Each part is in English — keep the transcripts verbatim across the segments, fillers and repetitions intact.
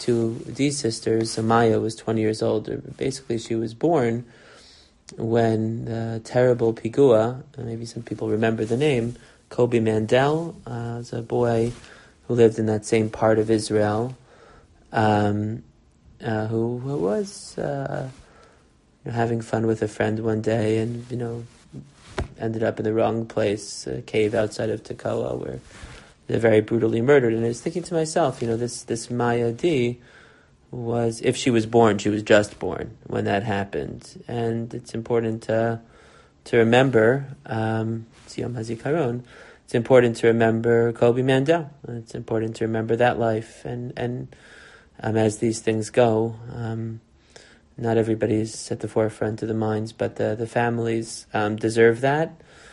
two these sisters, Maya was twenty years old. Basically, she was born when the terrible Pigua, maybe some people remember the name, Kobi Mandel, uh, was a boy who lived in that same part of Israel, um, uh, who, who was uh, you know, having fun with a friend one day, and you know ended up in the wrong place, a cave outside of Tekoa, where they're very brutally murdered. And I was thinking to myself, you know, this this Maya D was, if she was born, she was just born when that happened, and it's important to to remember. Um, it's Yom HaZikaron. It's important to remember Kobi Mandel. It's important to remember that life, and and um, as these things go, um, not everybody's at the forefront of the minds, but the the families um, deserve that.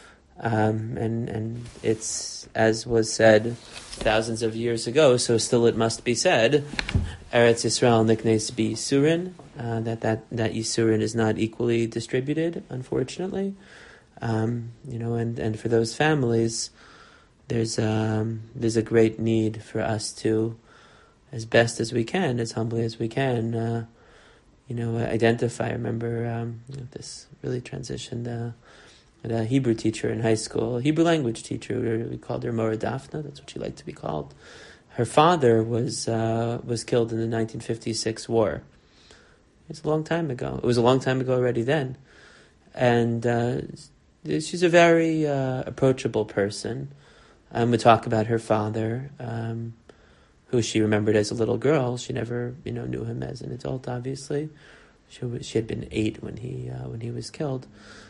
Um, and and it's, as was said thousands of years ago, so still it must be said, Eretz Yisrael niknes b'yisurin, uh, that, that, that Yisurin is not equally distributed, unfortunately. Um, you know, and, and for those families, there's um, there's a great need for us to, as best as we can, as humbly as we can, uh, you know, identify. I remember um, you know, this really transitioned uh, a Hebrew teacher in high school, a Hebrew language teacher. We called her Mora Daphna. That's what she liked to be called. Her father was uh, was killed in the nineteen fifty-six war. It's a long time ago. It was a long time ago already then. And uh, she's a very uh, approachable person. Um, we talk about her father, um, who she remembered as a little girl. She never, you know, knew him as an adult. Obviously, she was, she had been eight when he uh, when he was killed.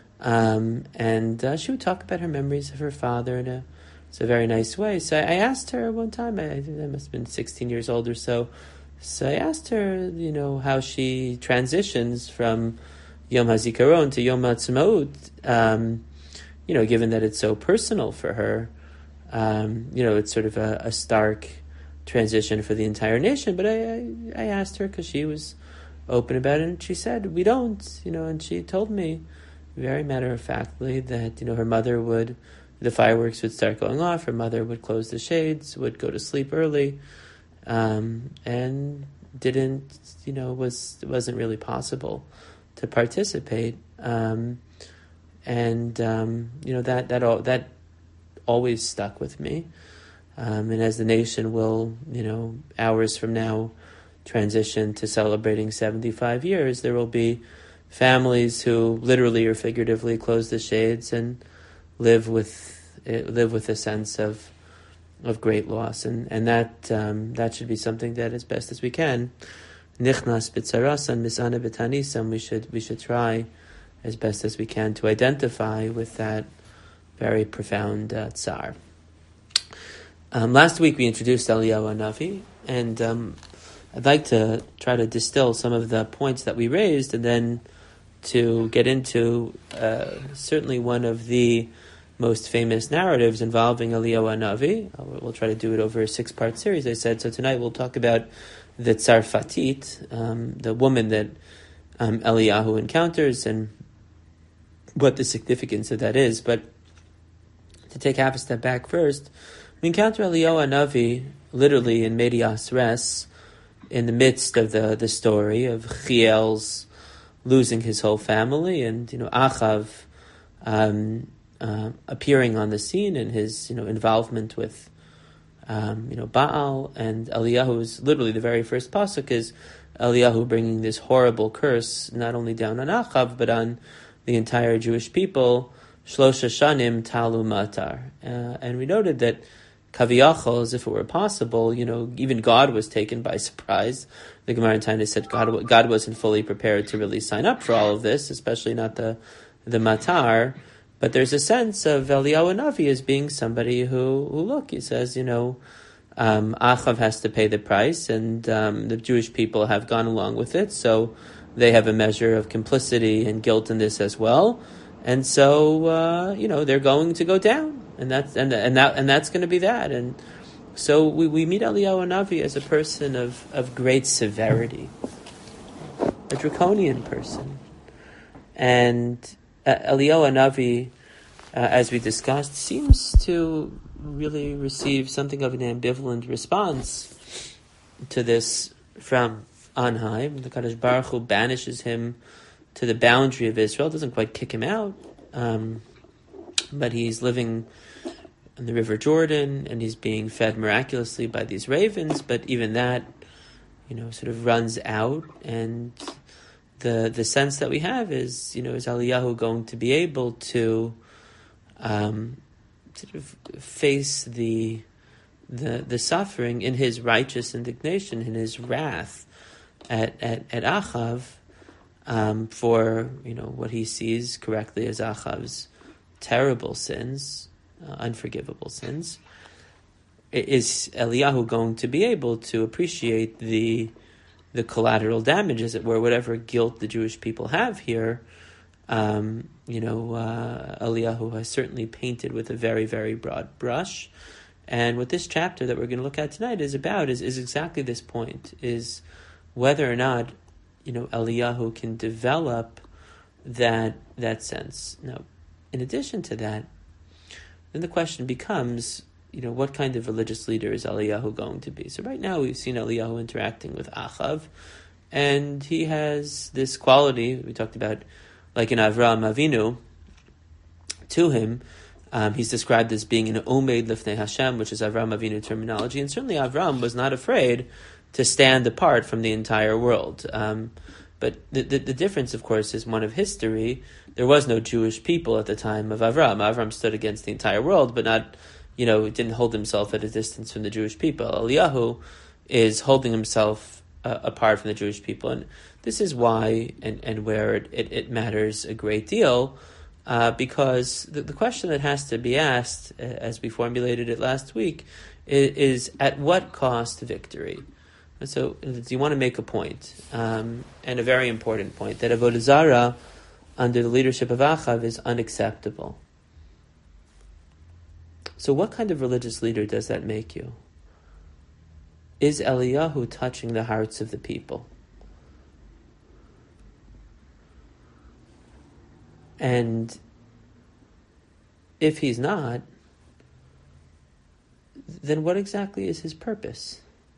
Um, and uh, she would talk about her memories of her father in a, it's a very nice way. So I, I asked her one time, I, I think I must have been sixteen years old or so, so I asked her, you know, how she transitions from Yom HaZikaron to Yom HaTzmaut, um, you know, given that it's so personal for her. Um, you know, it's sort of a, a stark transition for the entire nation. But I, I, I asked her because she was open about it, and she said, we don't, you know, and she told me, very matter-of-factly, that, you know, her mother would, the fireworks would start going off, her mother would close the shades, would go to sleep early, um, and didn't, you know, was, it wasn't really possible to participate. Um, and, um, you know, that, that, all, that always stuck with me. Um, and as the nation will, you know, hours from now transition to celebrating seventy-five years, there will be families who literally or figuratively close the shades and live with live with a sense of of great loss, and and that um, that should be something that, as best as we can, nichnas b'tzarasan misana b'tanisam, we should we should try as best as we can to identify with that very profound uh, tsar. Um, last week we introduced Eliyahu Hanavi, and um, I'd like to try to distill some of the points that we raised, and then to get into uh, certainly one of the most famous narratives involving Eliyahu Hanavi. We'll try to do it over a six-part series, I said. So tonight we'll talk about the Tzarfatit, um, the woman that um, Eliyahu encounters, and what the significance of that is. But to take half a step back first, we encounter Eliyahu Hanavi literally in Medias Res, in the midst of the, the story of Chiel's losing his whole family, and, you know, Achav um, uh, appearing on the scene, and his, you know, involvement with um, you know, Baal. And Eliyahu's literally the very first pasuk is Eliyahu bringing this horrible curse not only down on Achav but on the entire Jewish people. Shlosha shanim talu matar, uh, and we noted that Kaviyachol, as if it were possible, you know, even God was taken by surprise. The Gemara in Taina said God God wasn't fully prepared to really sign up for all of this, especially not the the matar. But there's a sense of Eliyahu Hanavi as being somebody who, who look, he says, you know, um, Achav has to pay the price, and um, the Jewish people have gone along with it, so they have a measure of complicity and guilt in this as well. And so, uh, you know, they're going to go down, and that's and and that and that's going to be that. And so we, we meet Eliyahu Hanavi as a person of, of great severity, a draconian person. And uh, Eliyahu Hanavi, uh, as we discussed, seems to really receive something of an ambivalent response to this from on high. The Kadosh Baruch Hu banishes him to the boundary of Israel. Doesn't quite kick him out, um, but he's living on the River Jordan, and he's being fed miraculously by these ravens. But even that, you know, sort of runs out, and the the sense that we have is, you know, is Eliyahu going to be able to um, sort of face the the the suffering in his righteous indignation, in his wrath at at, at Achav um, for, you know, what he sees correctly as Achav's terrible sins, uh, unforgivable sins. Is Eliyahu going to be able to appreciate the the collateral damage, as it were, whatever guilt the Jewish people have here? Um, you know, uh, Eliyahu has certainly painted with a very, very broad brush. And what this chapter that we're going to look at tonight is about is, is exactly this point, is whether or not, you know, Eliyahu can develop that that sense. Now, in addition to that, then the question becomes, you know, what kind of religious leader is Eliyahu going to be? So right now we've seen Eliyahu interacting with Achav, and he has this quality we talked about, like in Avraham Avinu, to him. Um, he's described as being an Omed Lifnei Hashem, which is Avraham Avinu terminology, and certainly Avraham was not afraid to stand apart from the entire world. Um, but the, the, the difference, of course, is one of history. There was no Jewish people at the time of Avraham. Avraham stood against the entire world, but not, you know, didn't hold himself at a distance from the Jewish people. Eliyahu is holding himself uh, apart from the Jewish people, and this is why and, and where it, it, it matters a great deal. Uh, because the, the question that has to be asked, uh, as we formulated it last week, is, is at what cost victory? And so, do you want to make a point, um, and a very important point, that Avodah Zarah under the leadership of Achav is unacceptable. So what kind of religious leader does that make you? Is Eliyahu touching the hearts of the people? And if he's not, then what exactly is his purpose?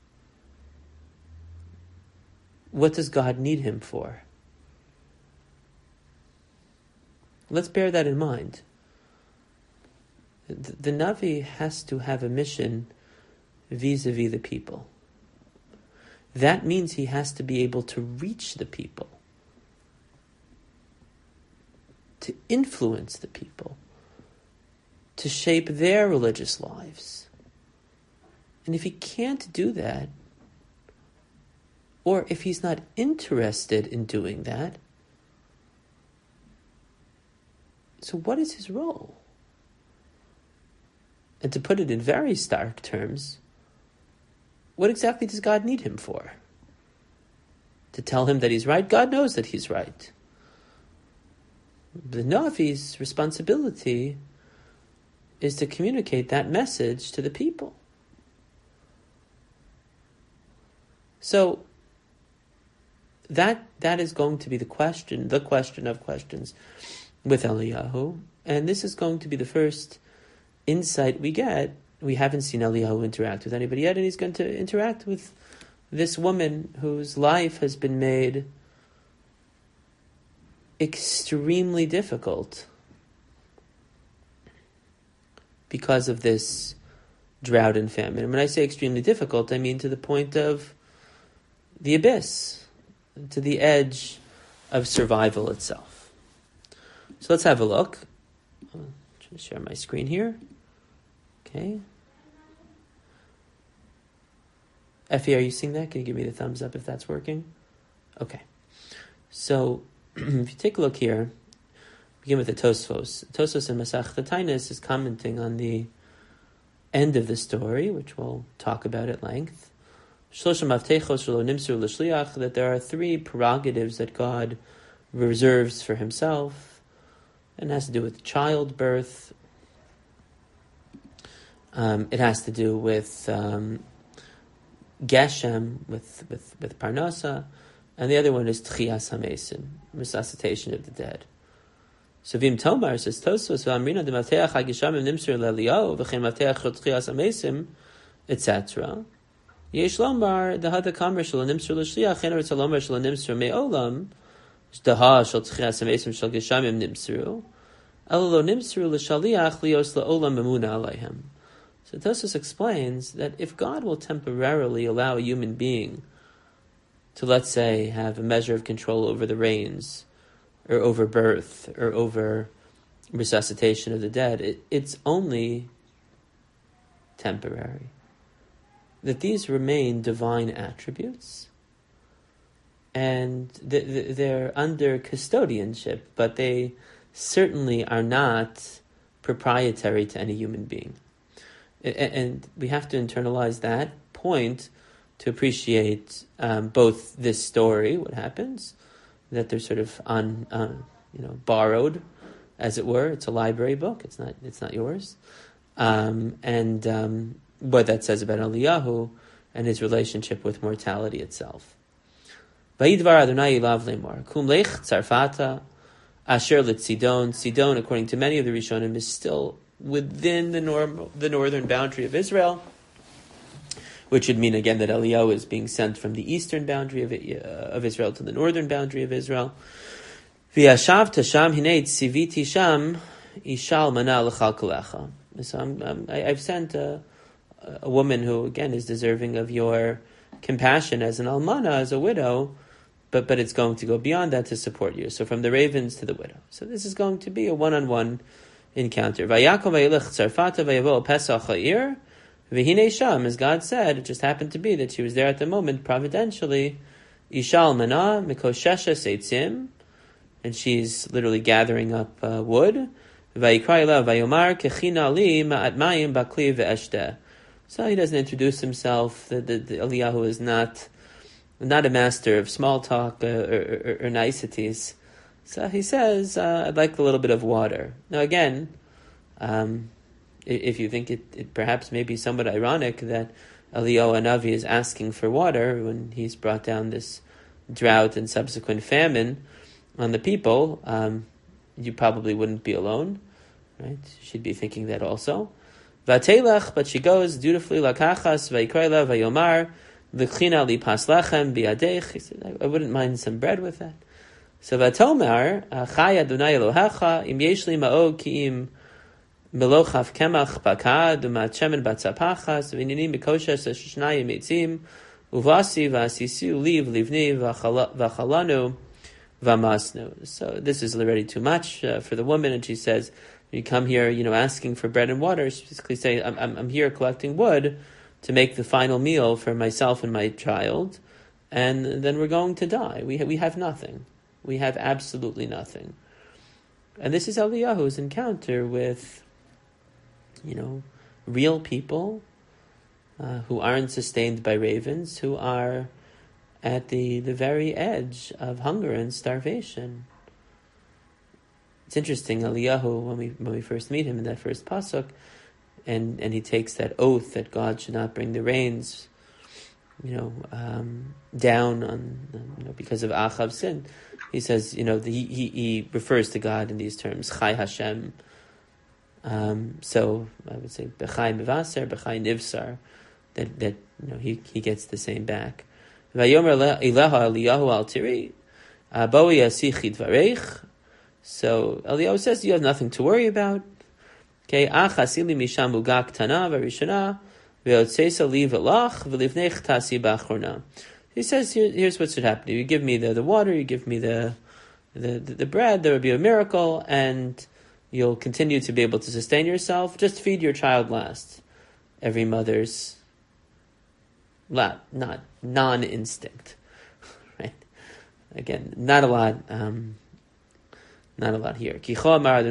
What does God need him for? Let's bear that in mind. The, the Navi has to have a mission vis-a-vis the people. That means he has to be able to reach the people, to influence the people, to shape their religious lives. And if he can't do that, or if he's not interested in doing that, so what is his role? And to put it in very stark terms, what exactly does God need him for? To tell him that he's right? God knows that he's right. The Navi's responsibility is to communicate that message to the people. So that that is going to be the question, the question of questions with Eliyahu, and this is going to be the first insight we get. We haven't seen Eliyahu interact with anybody yet, and he's going to interact with this woman whose life has been made extremely difficult because of this drought and famine. And when I say extremely difficult, I mean to the point of the abyss, to the edge of survival itself. So let's have a look. I'm trying to share my screen here. Okay. Effie, are you seeing that? Can you give me the thumbs up if that's working? Okay. So if you take a look here, begin with the Tosfos. Tosfos in Masechta Taanis is commenting on the end of the story, which we'll talk about at length. That there are three prerogatives that God reserves for himself, and it has to do with childbirth. Um, it has to do with um, Geshem, with, with, with Parnasa, and the other one is Tchias HaMesim, resuscitation of the dead. So Vim Tomar says, Tosfos v'amrina de Mateach HaGeshamim nimser le'Eliyahu v'chein Mateach Tchias HaMesim, et cetera. Yesh lomar the hada kamer shel nimser l'shliach chen eretz lomar shel nimser me'olam shdaha shel tchias amesim shel geshamim nimseru elo lo nimseru l'shaliach lios la'olam memuna aleihem. So Tosfos explains that if God will temporarily allow a human being to, let's say, have a measure of control over the rains, or over birth, or over resuscitation of the dead, it, it's only temporary. That these remain divine attributes, and th- th- they're under custodianship, but they certainly are not proprietary to any human being. And we have to internalize that point to appreciate um, both this story, what happens, that they're sort of on, uh, you know, borrowed, as it were. It's a library book. It's not. It's not yours. Um, and um, what that says about Eliyahu and his relationship with mortality itself. Vayidvar Adonai ilav lemar kum lech tzarfata asher l'tzidon. Sidon, according to many of the Rishonim, is still within the norm, the northern boundary of Israel, which would mean again that Eliyahu is being sent from the eastern boundary of, uh, of Israel to the northern boundary of Israel. V'yashav tasham hinei tziviti sham ishal mana l'chal kalecha. So I'm, I'm, I, I've sent a, a woman who again is deserving of your compassion as an almana, as a widow, but but it's going to go beyond that to support you. So from the ravens to the widow. So this is going to be a one-on-one encounter. Vayakom vayilech tzarfata vayavo pesach ha'ir v'hinei sham, as God said, it just happened to be that she was there at the moment, providentially, ishal mana mikoshesha seitzim, and she's literally gathering up uh, wood. Vayikra elav vayomar kechina li ma'at mayim bakli ve'eshteh. So he doesn't introduce himself. The, the, the Eliyahu is not not a master of small talk uh, or, or, or niceties. So he says, uh, I'd like a little bit of water. Now again, um, if you think it, it perhaps may be somewhat ironic that Eliyahu Hanavi is asking for water when he's brought down this drought and subsequent famine on the people, um, you probably wouldn't be alone, right? You should be thinking that also. Vatelach, but she goes dutifully, lakachas, vaikroila, vayomar, v'china li pas lechem biadech. He said, I wouldn't mind some bread with that. So Vatomar, Chai Adonai Elohecha, Im Yeshli Ma'o Ki'im Melochav Kemach Bakad, Umat Shemen Batzapachas, V'ninim Mikoshes Shnayim Eitzim, Uvasi V'asisu Liv Livni V'chalanu V'masnu. So this is already too much uh, for the woman, and she says, you come here, you know, asking for bread and water. She's basically saying, I'm, I'm, I'm here collecting wood to make the final meal for myself and my child, and then we're going to die. We ha- we have nothing. We have absolutely nothing. And this is Eliyahu's encounter with, you know, real people uh, who aren't sustained by ravens, who are at the, the very edge of hunger and starvation. It's interesting, Eliyahu, when we when we first meet him in that first pasuk, and, and he takes that oath that God should not bring the rains, you know, um, down on, you know, because of Achav's sin. He says, you know, the, he, he he refers to God in these terms, Chai Hashem. Um, so I would say Bechai Mevaser, Bechai Nivsar, that that you know he, he gets the same back. Vayomer Eleha Eliyahu al Tiri, Boi Yasichid Vareich. So Eliyahu says you have nothing to worry about. Okay, Achasili Misham Ugak Tana Varishana, Veotsesa Li Velach, Velivnech Tasi Bachorna. He says, Here, here's what should happen. You give me the, the water, you give me the, the, the, the bread, there will be a miracle, and you'll continue to be able to sustain yourself. Just feed your child last. Every mother's la, not non-instinct. Right? Again, not a lot um, not a lot here. It's going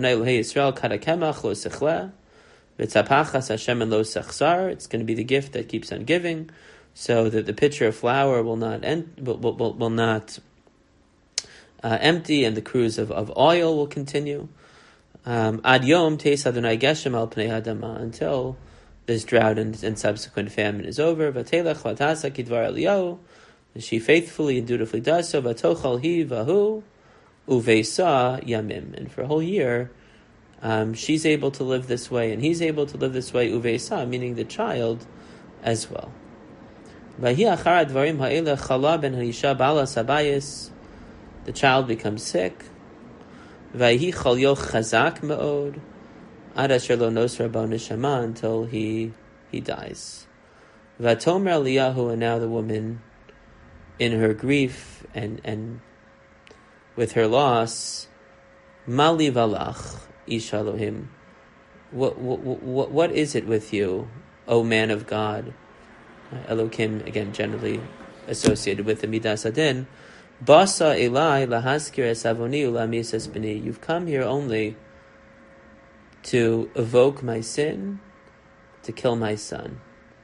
to be the gift that keeps on giving. So that the pitcher of flour will not end, will, will, will not uh, empty, and the cruse of, of oil will continue. Um, Ad yom teis Adonai geshem al pnei hadama, until this drought and, and subsequent famine is over. Vatelech vatasa kidvar Eliyahu, and she faithfully and dutifully does so. Vatochal hi vahu uveisa yamim, and for a whole year, um, she's able to live this way, and he's able to live this way. Uveisa, meaning the child as well. The child becomes sick. Until he he dies. Vatomer Eliyahu, and now the woman, in her grief and and with her loss, Mali valach ish Elohim. What what what is it with you, O man of God? Elohim, again, generally associated with the Midas Adin. Basa Elai lahaskir esavoni ulamis esbini. You've come here only to evoke my sin, to kill my son.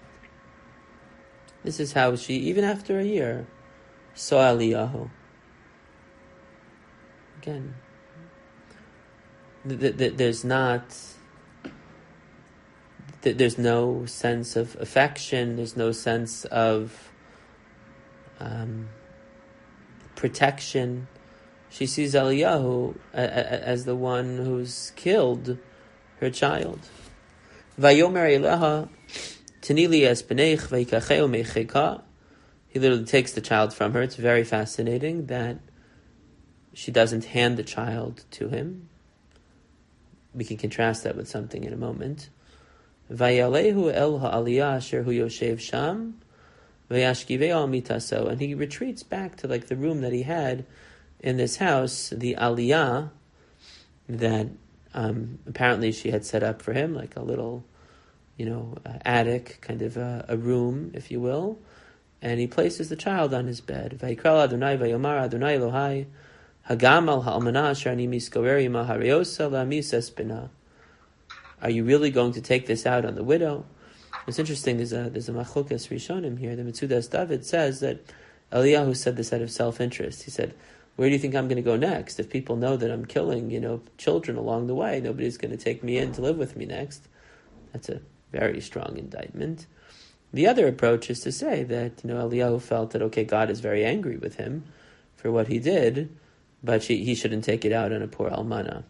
This is how she, even after a year, saw Eliyahu. Again, th- th- there's not, th- there's no sense of affection, there's no sense of um, protection. She sees Eliyahu a- a- as the one who's killed her child. Vayomer Eleha Tinili es b'neich v'yikacheu meicheka. He literally takes the child from her. It's very fascinating that she doesn't hand the child to him. We can contrast that with something in a moment. Vayalehu el ha'aliyah asher hu yoshev sham v'yashkivei al mitaso. And he retreats back to like the room that he had in this house, the aliyah that um, apparently she had set up for him, like a little, you know, uh, attic, kind of a, a room, if you will. And he places the child on his bed. Vayikral Adonai vayomar Adonai Elohai hagam al ha'almana asher ani miskaveri mahariosa la'mis espina. Are you really going to take this out on the widow? What's interesting is a, there's a machlokas rishonim here. The Metzudas David says that Eliyahu said this out of self-interest. He said, where do you think I'm going to go next? If people know that I'm killing, you know, children along the way, nobody's going to take me in to live with me next. That's a very strong indictment. The other approach is to say that, you know, Eliyahu felt that, okay, God is very angry with him for what he did, but she, he shouldn't take it out on a poor almana.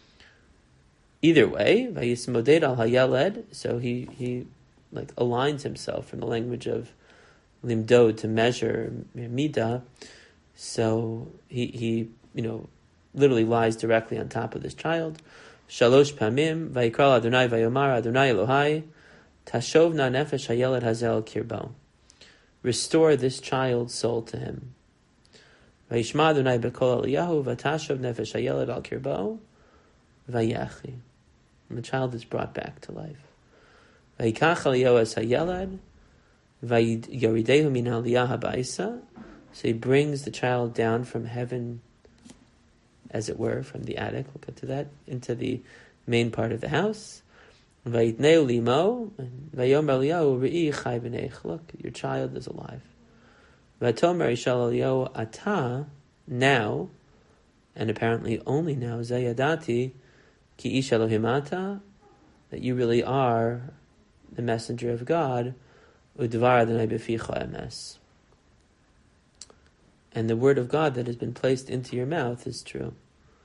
Either way, vayismoded al hayeled, so he, he like aligns himself from the language of limdod, to measure, midah. So he, he, you know, literally lies directly on top of this child. Shalosh pamim, vayikral Adonai vayomar Adonai Elohai, tashovna nefesh hayeled hazel kirbo. Restore this child's soul to him. Vayishma Adonai bekol Eliyahu, vatashov nefesh hayeled al kirbo, vayachi. And the child is brought back to life. Vayikach Eliyahu es hayeled, vayoridehu min aliyah habaisa. So he brings the child down from heaven, as it were, from the attic, we'll get to that, into the main part of the house. Vayitneu limo, vayomer Eliyahu re'i chai b'neich. Look, your child is alive. Vatomer ishal Eliyahu ata, now, and apparently only now, zayadati ki ish Elohim ata, that you really are the messenger of God, udvar Adonai b'ficha emes. And the word of God that has been placed into your mouth is true.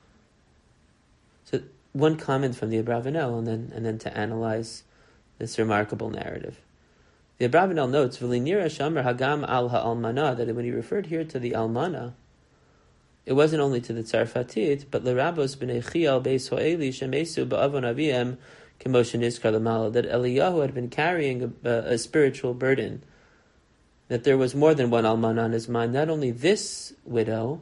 So one comment from the Abravanel, and then and then to analyze this remarkable narrative. The Abravanel notes, "V'linira shamer hagam al ha'almana," that when he referred here to the almana, it wasn't only to the Tzarfatit, but l'rabos b'nei Chial beis ho'eli shemesu ba'avon aviem k'moshe nizkar l'mala, that Eliyahu had been carrying a, a, a spiritual burden, that there was more than one almana on his mind, not only this widow,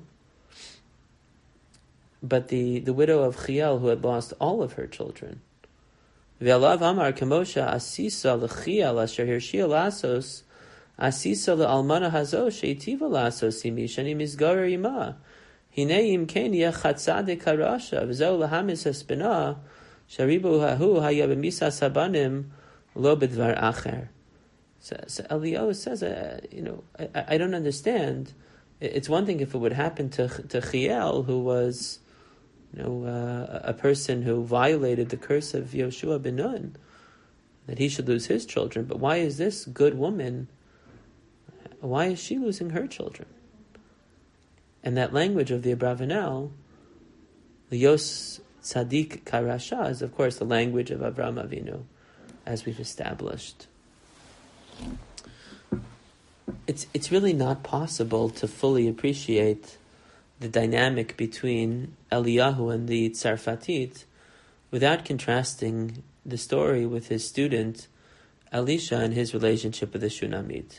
but the, the widow of Chiel, who had lost all of her children. Ve'alav amar kamosha asisa l'chiel asher hirshia lasos, asisa l'almana hazo she'itiva lasos imi shani mizgarer ima. Hine im ken yechatzade karasha, v'zo lahamis espina, sharibu hahu haya b'misas habanim lo b'dvar acher. So, so Eliyahu says, uh, you know, I, I don't understand. It's one thing if it would happen to to Chiel, who was, you know, uh, a person who violated the curse of Yoshua ben Nun, that he should lose his children. But why is this good woman, why is she losing her children? And that language of the Abravanel, the Yos Tzadik Karasha, is of course the language of Avraham Avinu, as we've established. it's it's really not possible to fully appreciate the dynamic between Eliyahu and the Tzarfatit without contrasting the story with his student Elisha and his relationship with the Shunamit.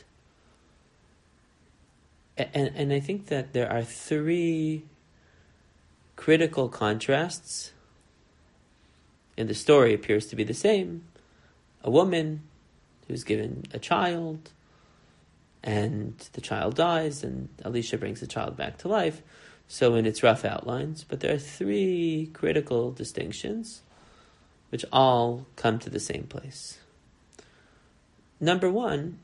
And, and I think that there are three critical contrasts. And the story appears to be the same. A woman who's given a child, and the child dies, and Elisha brings the child back to life. So in its rough outlines, but there are three critical distinctions which all come to the same place. Number one,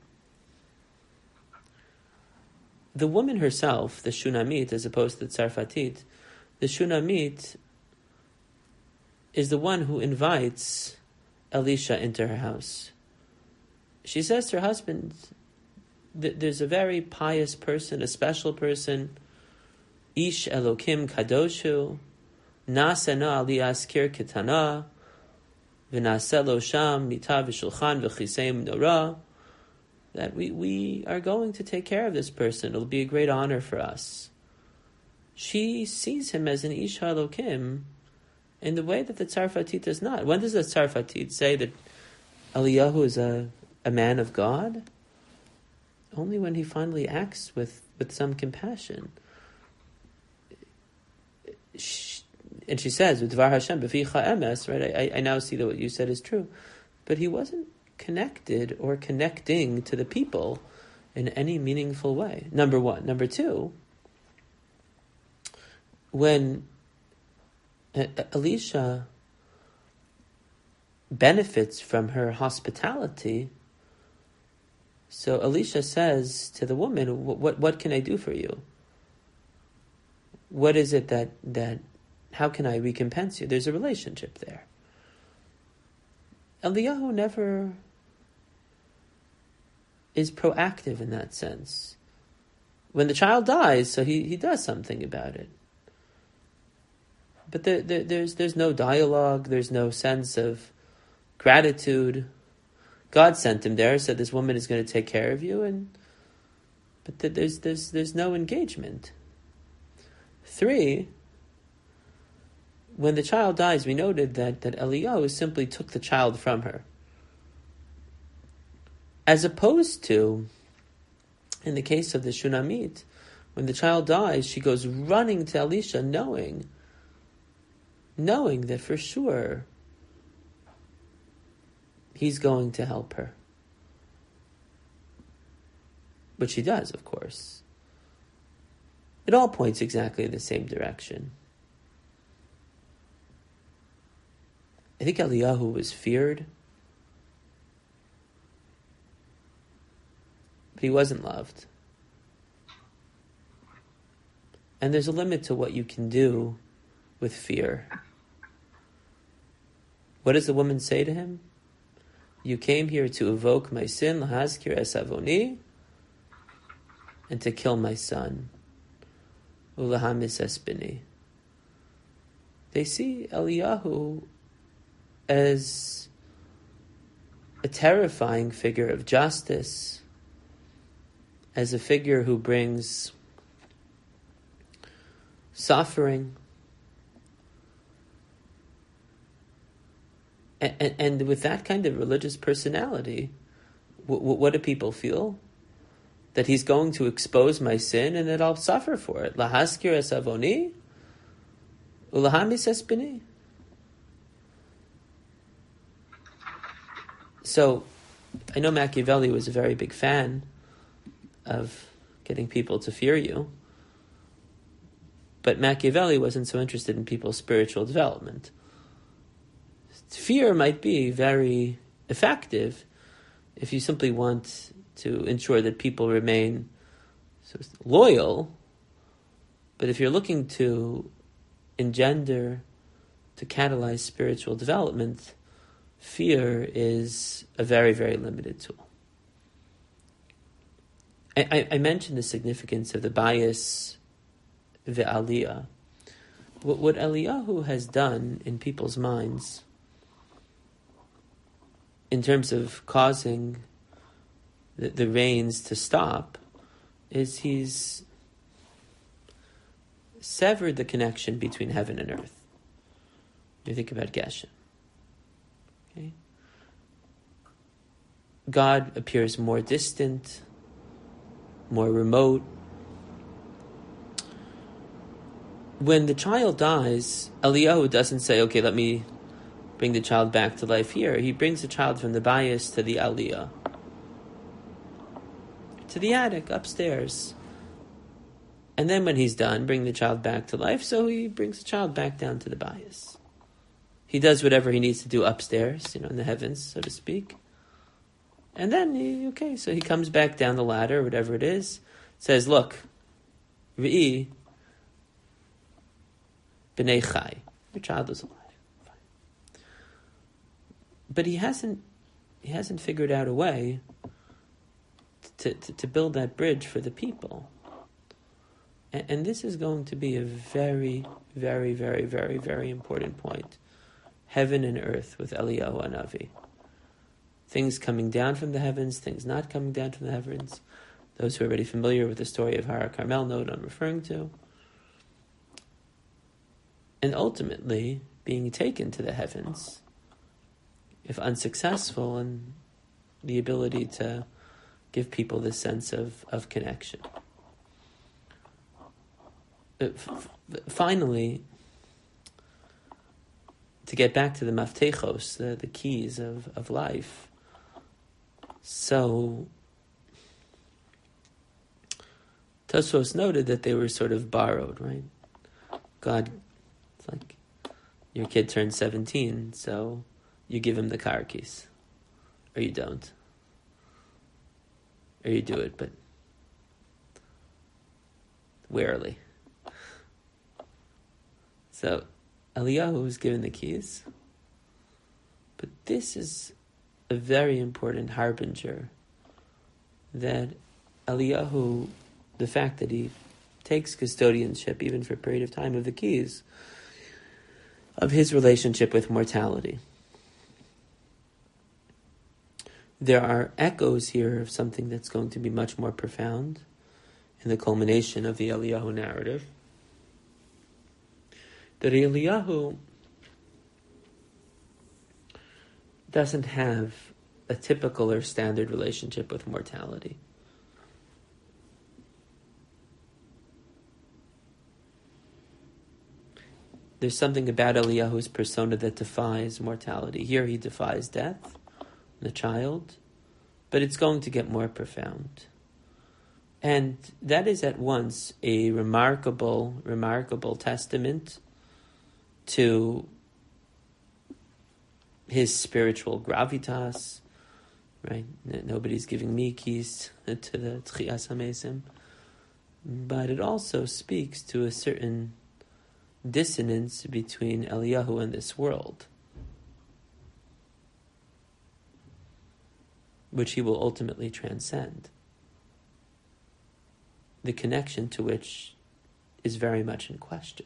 the woman herself, the Shunamit, as opposed to the Tzarfatit, the Shunamit is the one who invites Elisha into her house. She says to her husband, there's a very pious person, a special person, Ish Elokim Kadoshu, Nasena Ali Askir Kitana, V'naselo Sham, Mita V'shulchan V'chiseim Nora, that we, we are going to take care of this person. It'll be a great honor for us. She sees him as an Ish Elokim in the way that the Tzarfatit does not. When does the Tzarfatit say that Eliyahu is a, a man of God? Only when he finally acts with, with some compassion. She, and she says, "V'dvar Hashem b'ficha emes," right? I, I now see that what you said is true, but he wasn't connected or connecting to the people in any meaningful way. Number one. Number two, when Elisha benefits from her hospitality, so Elisha says to the woman, "What what, what can I do for you? What is it that, that, how can I recompense you?" There's a relationship there. Eliyahu never is proactive in that sense. When the child dies, so he, he does something about it. But there, there, there's there's no dialogue, there's no sense of gratitude. God sent him there, said this woman is going to take care of you, and but there's there's there's no engagement. Three, when the child dies, we noted that, that Eliyahu simply took the child from her. As opposed to, in the case of the Shunamit, when the child dies, she goes running to Elisha knowing, knowing that for sure he's going to help her. Which she does, of course. It all points exactly in the same direction. I think Eliyahu was feared, but he wasn't loved. And there's a limit to what you can do with fear. What does the woman say to him? You came here to evoke my sin, lahazkir es avoni, and to kill my son. Ulahamis es bini. They see Eliyahu as a terrifying figure of justice, as a figure who brings suffering. And, and, and with that kind of religious personality, w- w- what do people feel? That he's going to expose my sin and that I'll suffer for it. Lahaskir es avoni, ulahamis es bini. So, I know Machiavelli was a very big fan of getting people to fear you, but Machiavelli wasn't so interested in people's spiritual development. Fear might be very effective if you simply want to ensure that people remain sort of loyal, but if you're looking to engender, to catalyze spiritual development, fear is a very, very limited tool. I, I, I mentioned the significance of the bias ve'aliyah. What, what Eliyahu has done in people's minds in terms of causing the, the rains to stop is he's severed the connection between heaven and earth. You think about Geshem. Okay? God appears more distant, more remote. When the child dies, Eliyahu doesn't say, okay, let me bring the child back to life here. He brings the child from the bayis to the aliyah, to the attic upstairs. And then when he's done, bring the child back to life, so he brings the child back down to the bayis. He does whatever he needs to do upstairs, you know, in the heavens, so to speak. And then, he, okay, so he comes back down the ladder, whatever it is, says, look, V'i, B'nei Chai, your child is alive. Fine. But he hasn't, he hasn't figured out a way to, to, to build that bridge for the people. And, and this is going to be a very, very, very, very, very important point. Heaven and earth with Eliyahu Hanavi. Things coming down from the heavens, things not coming down from the heavens. Those who are already familiar with the story of Har Carmel know what I'm referring to. And ultimately, being taken to the heavens, if unsuccessful, in the ability to give people this sense of, of connection. F- finally, to get back to the maftechos, the, the keys of, of life. So, Tosfos noted that they were sort of borrowed, right? God, it's like your kid turns seventeen, so you give him the car keys. Or you don't. Or you do it, but warily. So, Eliyahu was given the keys, but this is a very important harbinger that Eliyahu, the fact that he takes custodianship even for a period of time of the keys, of his relationship with mortality. There are echoes here of something that's going to be much more profound in the culmination of the Eliyahu narrative. That Eliyahu doesn't have a typical or standard relationship with mortality. There's something about Eliyahu's persona that defies mortality. Here he defies death, the child, but it's going to get more profound. And that is at once a remarkable, remarkable testament to his spiritual gravitas, right? Nobody's giving me keys to the Tchias HaMesim. But it also speaks to a certain dissonance between Eliyahu and this world, which he will ultimately transcend. The connection to which is very much in question.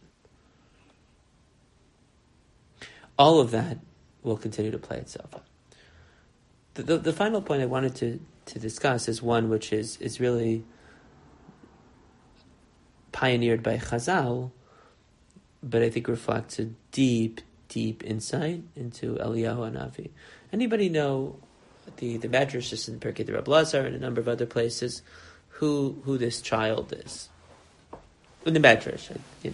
All of that will continue to play itself out. The, the, the final point I wanted to, to discuss is one which is, is really pioneered by Chazal, but I think reflects a deep, deep insight into Eliyahu Hanavi. Anybody know the, the Medrash is in Pirkei Reb Lazar and a number of other places who who this child is? In the Medrash, you know.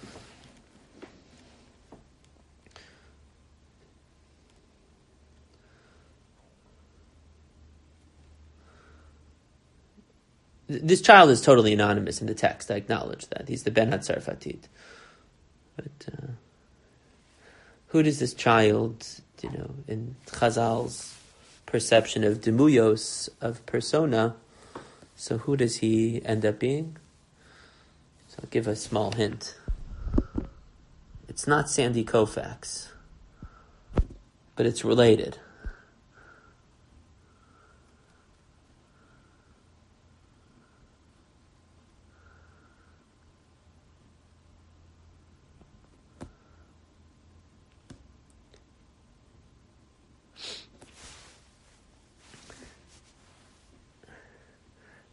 This child is totally anonymous in the text. I acknowledge that. He's the Ben HaTzarfatit. But uh, who does this child, you know, in Chazal's perception of demuyos, of persona, so who does he end up being? So I'll give a small hint. It's not Sandy Koufax, but it's related.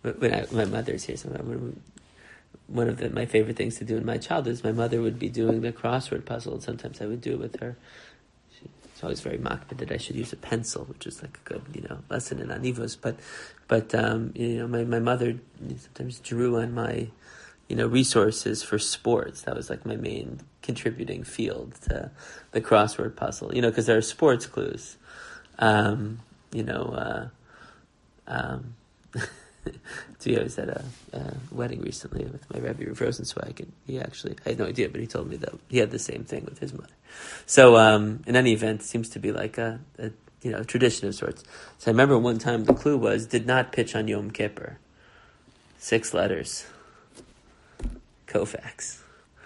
when I, my mother's here, so one of the, my favorite things to do in my childhood is my mother would be doing the crossword puzzle, and sometimes I would do it with her. She's always very mocked that I should use a pencil, which is like a good, you know, lesson in anivos. But, but um, you know, my, my mother sometimes drew on my, you know, resources for sports. That was like my main contributing field to the crossword puzzle. You know, because there are sports clues. Um, you know, uh, um, so I was at a, a wedding recently with my Rebbe Rav Rosenzweig, and he actually, I had no idea, but he told me that he had the same thing with his mother. So, um, in any event, it seems to be like a, a, you know, tradition of sorts. So I remember one time the clue was, did not pitch on Yom Kippur. Six letters. Koufax.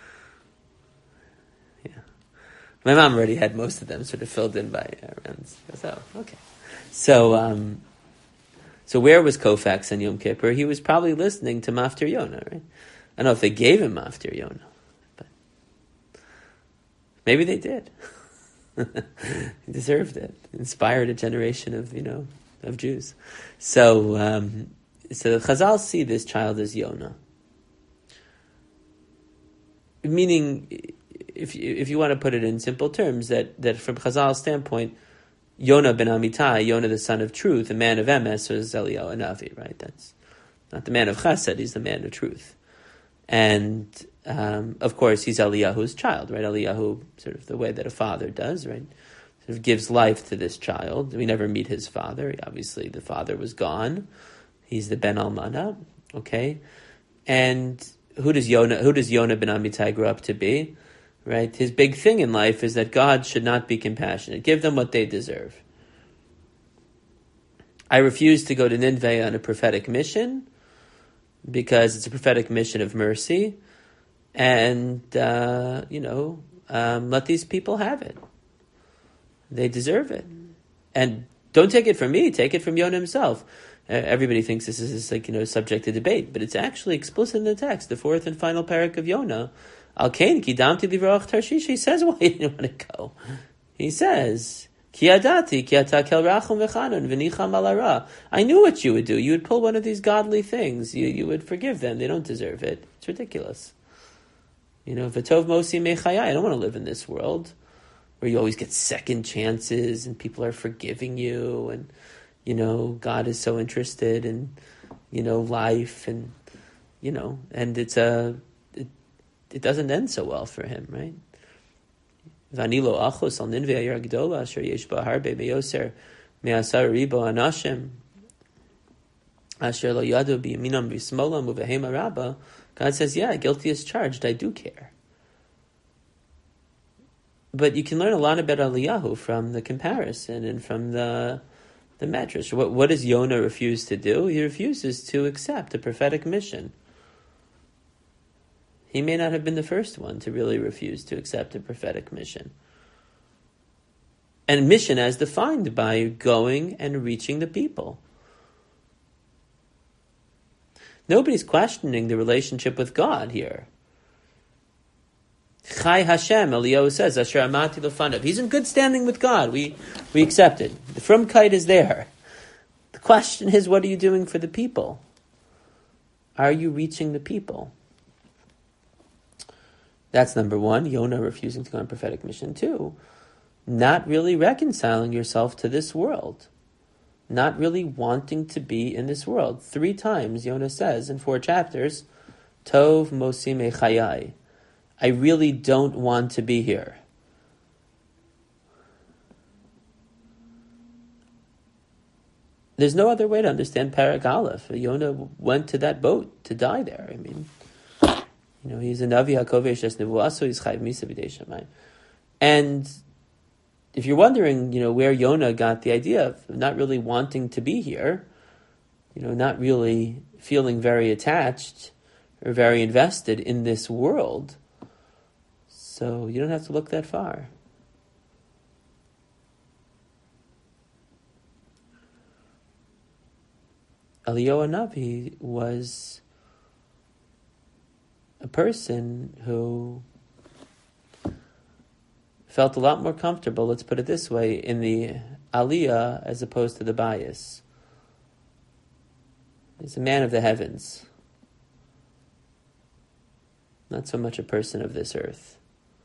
Yeah. My mom already had most of them sort of filled in by around. So, okay. So, um, So where was Koufax on Yom Kippur? He was probably listening to Maftir Yonah, right? I don't know if they gave him Maftir Yonah, but maybe they did. He deserved it. Inspired a generation of, you know, of Jews. So, um, so the Chazal see this child as Yonah. Meaning, if you, if you want to put it in simple terms, that, that from Chazal's standpoint, Yonah ben Amitai, Yonah the son of truth, the man of Emes, was Eliyahu Hanavi, right? That's not the man of Chesed, he's the man of truth. And, um, of course, he's Eliyahu's child, right? Eliyahu, sort of the way that a father does, right? Sort of gives life to this child. We never meet his father. Obviously, the father was gone. He's the Ben Almana, okay? And who does Yonah, who does Yonah ben Amitai grow up to be? Right? His big thing in life is that God should not be compassionate. Give them what they deserve. I refuse to go to Nineveh on a prophetic mission because it's a prophetic mission of mercy. And, uh, you know, um, let these people have it. They deserve it. And don't take it from me. Take it from Yonah himself. Uh, everybody thinks this is like, you know, subject to debate, but it's actually explicit in the text. The fourth and final parak of Yonah. Al Kain kidamti livrach Tarshish. He says why he didn't want to go. He says, Ki adati ki ata kel rachum v'chanun v'nicham al hara. I knew what you would do. You would pull one of these godly things. You you would forgive them. They don't deserve it. It's ridiculous. You know, v'tov mosi mechayai. I don't want to live in this world where you always get second chances and people are forgiving you, and you know God is so interested in, you know, life, and you know, and it's a. It doesn't end so well for him, right? Vanilo achos al ninveh ayar gdola asher yesh ba harbe meyoser me'asar ribo anashim asher lo yadu biyaminam v'smolam uvehema rabba. God says, yeah, guilty as charged. I do care. But you can learn a lot about Eliyahu from the comparison and from the the medrash. What, what does Yonah refuse to do? He refuses to accept a prophetic mission. He may not have been the first one to really refuse to accept a prophetic mission. And mission as defined by going and reaching the people. Nobody's questioning the relationship with God here. Chai Hashem, Eliyahu says, Asher amati lefanav. He's in good standing with God. We we accept it. The frumkeit is there. The question is, what are you doing for the people? Are you reaching the people? That's number one, Yonah refusing to go on prophetic mission. Two, not really reconciling yourself to this world. Not really wanting to be in this world. Three times Yonah says in four chapters, Tov mosim echayai. I really don't want to be here. There's no other way to understand Parak Aleph. Yonah went to that boat to die there. I mean... You know, he's a Navi HaKovesh as Nevuaso, he's Chayv Misa B'dei Shamayim. And if you're wondering, you know, where Yonah got the idea of not really wanting to be here, you know, not really feeling very attached or very invested in this world, so you don't have to look that far. Eliyahu Hanavi was a person who felt a lot more comfortable, let's put it this way, in the aliyah as opposed to the bias. He's a man of the heavens, not so much a person of this earth.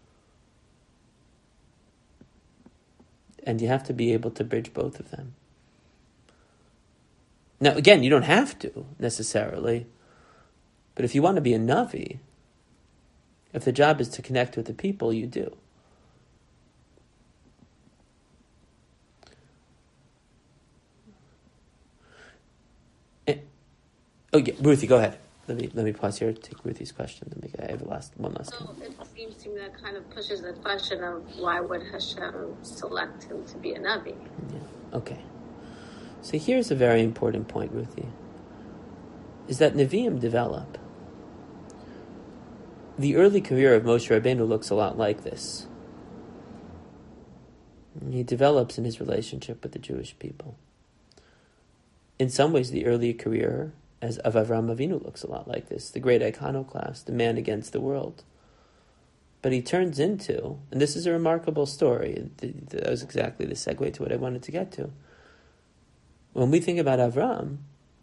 And you have to be able to bridge both of them. Now, again, you don't have to, necessarily. But if you want to be a Navi, if the job is to connect with the people, you do. And, oh, yeah, Ruthie, go ahead. Let me let me pause here, take Ruthie's question. Let me, I have a last, one last So comment. it seems to me that kind of pushes the question of why would Hashem select him to be a Navi? Yeah, okay. So here's a very important point, Ruthie, is that Nevi'im develop. The early career of Moshe Rabbeinu looks a lot like this. He develops in his relationship with the Jewish people. In some ways, the early career as of Avraham Avinu looks a lot like this, the great iconoclast, the man against the world. But he turns into, and this is a remarkable story, that was exactly the segue to what I wanted to get to. When we think about Avraham,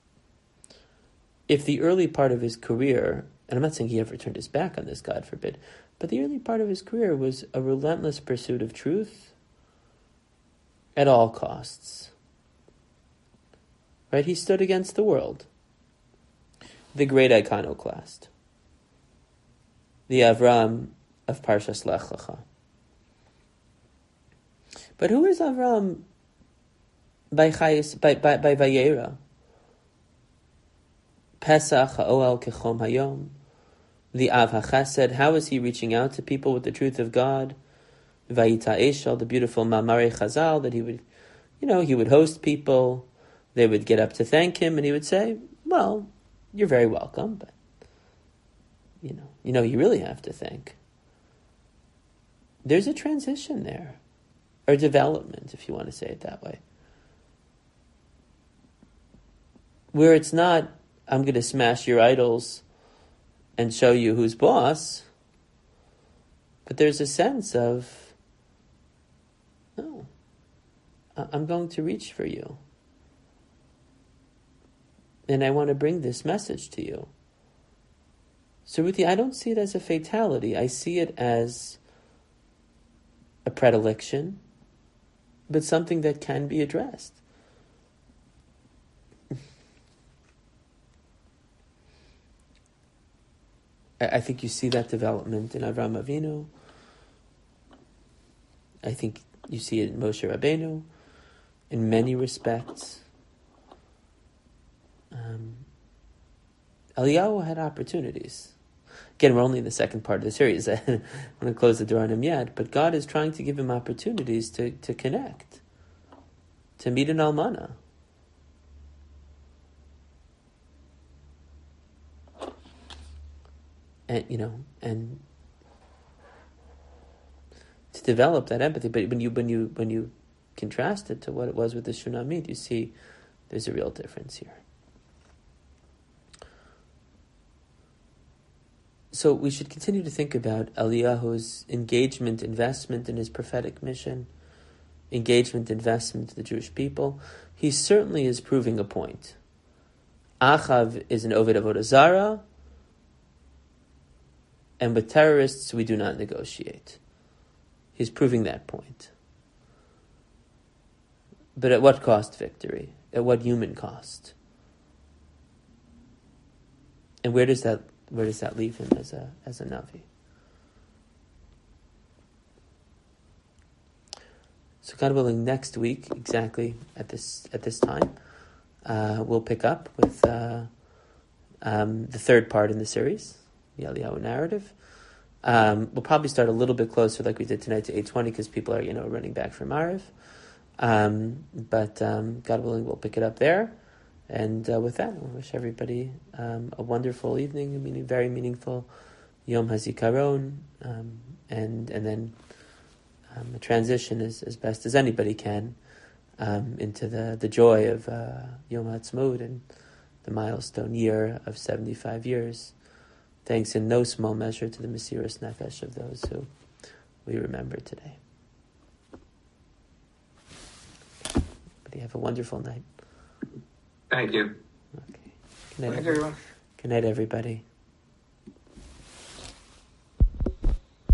if the early part of his career, and I'm not saying he ever turned his back on this, God forbid, but the early part of his career was a relentless pursuit of truth at all costs. Right? He stood against the world. The great iconoclast. The Avram of Parshas Lech Lecha. But who is Avram by Chayis, by, by, by Vayera? Pesach ha'oel kechom hayom. The Av HaChesed. How is he reaching out to people with the truth of God? Vayita Eshel, the beautiful Mamare Chazal, that he would, you know, he would host people. They would get up to thank him, and he would say, well, you're very welcome, but, you know, you know, you really have to thank. There's a transition there, or development, if you want to say it that way, where it's not, I'm going to smash your idols and show you who's boss, but there's a sense of, no, I'm going to reach for you. And I want to bring this message to you. So Ruthie, I don't see it as a fatality. I see it as a predilection, but something that can be addressed. I think you see that development in Avraham Avinu. I think you see it in Moshe Rabbeinu in many respects. Um, Eliyahu had opportunities. Again, we're only in the second part of the series. I don't want to close the door on him yet, but God is trying to give him opportunities to, to connect, to meet an almana. And, you know, and to develop that empathy. But when you when you when you contrast it to what it was with the Shunamit, you see there's a real difference here. So we should continue to think about Eliyahu's engagement, investment in his prophetic mission, engagement, investment to the Jewish people. He certainly is proving a point. Achav is an Oved Avodah Zarah, and with terrorists we do not negotiate. He's proving that point. But at what cost victory? At what human cost? And where does that where does that leave him as a as a Navi? So God willing, next week, exactly at this at this time, uh, we'll pick up with uh, um, the third part in the series, the Eliyahu narrative. Um, we'll probably start a little bit closer, like we did tonight, to eight twenty, because people are, you know, running back from Mariv. Um, but um, God willing, we'll pick it up there. And uh, with that, we wish everybody um, a wonderful evening, a meaning, very meaningful Yom HaZikaron, um, and and then um, a transition as, as best as anybody can um, into the, the joy of uh, Yom HaTzmaut and the milestone year of seventy-five years. Thanks in no small measure to the Mesiras Nefesh of those who we remember today. But you have a wonderful night. Thank you. Okay. Good night, everyone. Good night, everybody.